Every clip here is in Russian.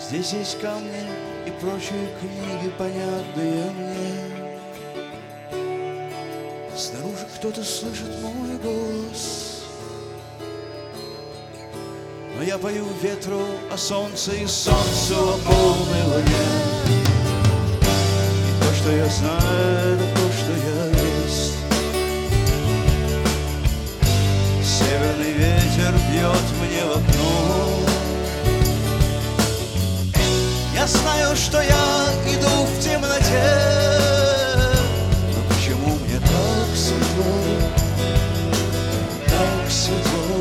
Здесь есть камни и прочие книги, понятные мне. Снаружи кто-то слышит мой голос, но я пою ветру о солнце и солнцу о полной луне. И то, что я знаю, это то, что я есть. Северный ветер бьет мне в окно. Я знаю, что я иду в темноте, но почему мне так светло, так светло?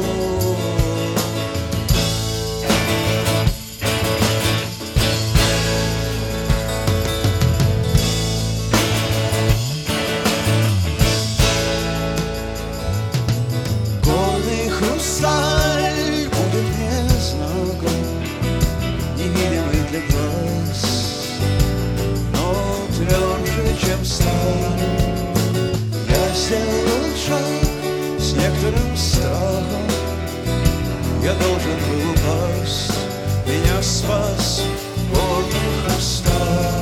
Горный хрусталь будет мне знаком, невидимый для глаз, но тверже, чем сталь. Я сделал шаг с некоторым страхом. Я должен был упасть, меня спас горный хрусталь.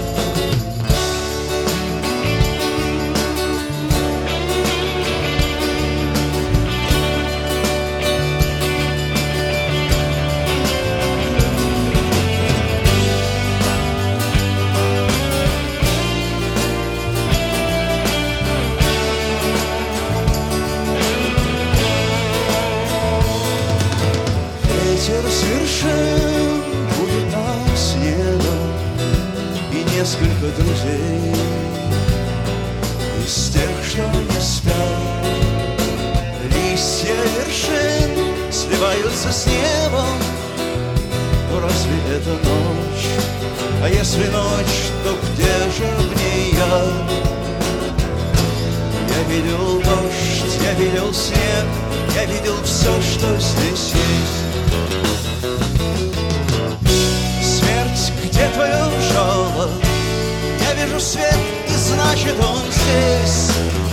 Ветер с вершин будет нам снегом и несколько друзей из тех, что не спят. Листья вершин сливаются с небом. Но разве это ночь? А если ночь, то где же в ней я? Я видел дождь, я видел снег, я видел все, что здесь есть. Смерть, где твое жало? Я вижу свет, и значит он здесь.